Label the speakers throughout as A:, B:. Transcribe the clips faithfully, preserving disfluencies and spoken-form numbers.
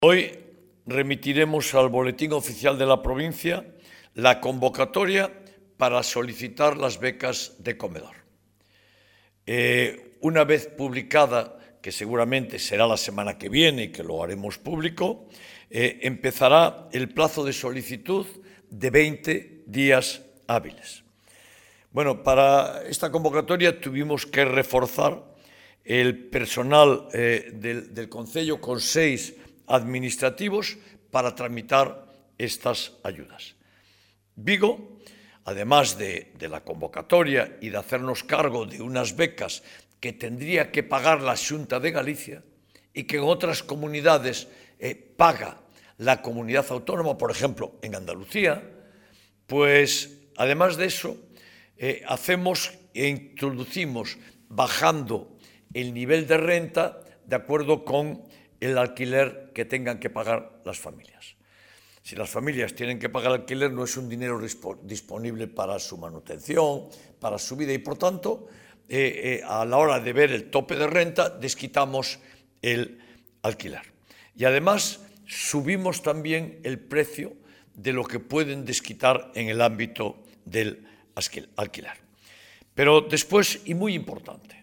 A: Hoy remitiremos al Boletín Oficial de la provincia la convocatoria para solicitar las becas de comedor. Eh, una vez publicada, que seguramente será la semana que viene y que lo haremos público, eh, empezará el plazo de solicitud de veinte días hábiles. Bueno, para esta convocatoria tuvimos que reforzar el personal eh, del, del Concello con seis administrativos para tramitar estas ayudas. Vigo, además de, de la convocatoria y de hacernos cargo de unas becas que tendría que pagar la Xunta de Galicia y que en otras comunidades eh, paga la comunidad autónoma, por ejemplo, en Andalucía, pues además de eso, eh, hacemos e introducimos bajando el nivel de renta de acuerdo con el alquiler que tengan que pagar las familias. Si las familias tienen que pagar alquiler, no es un dinero disponible para su manutención, para su vida, y por tanto, eh, eh, a la hora de ver el tope de renta, desquitamos el alquiler. Y además, subimos también el precio de lo que pueden desquitar en el ámbito del alquiler. Pero después, y muy importante,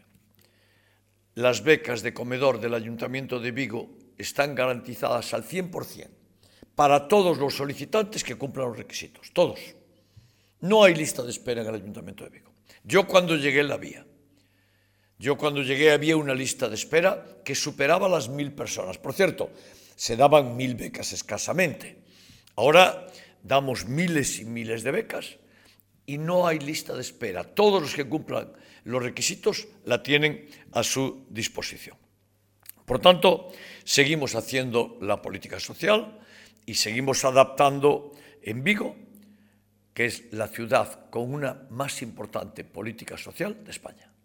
A: las becas de comedor del Ayuntamiento de Vigo están garantizadas al cien por cien para todos los solicitantes que cumplan los requisitos, todos. No hay lista de espera en el Ayuntamiento de Vigo. Yo cuando llegué la había. Yo cuando llegué había una lista de espera que superaba las mil personas. Por cierto, se daban mil becas escasamente. Ahora damos miles y miles de becas y no hay lista de espera. Todos los que cumplan los requisitos la tienen a su disposición. Por tanto, seguimos haciendo la política social y seguimos adaptando en Vigo, que es la ciudad con una más importante política social de España.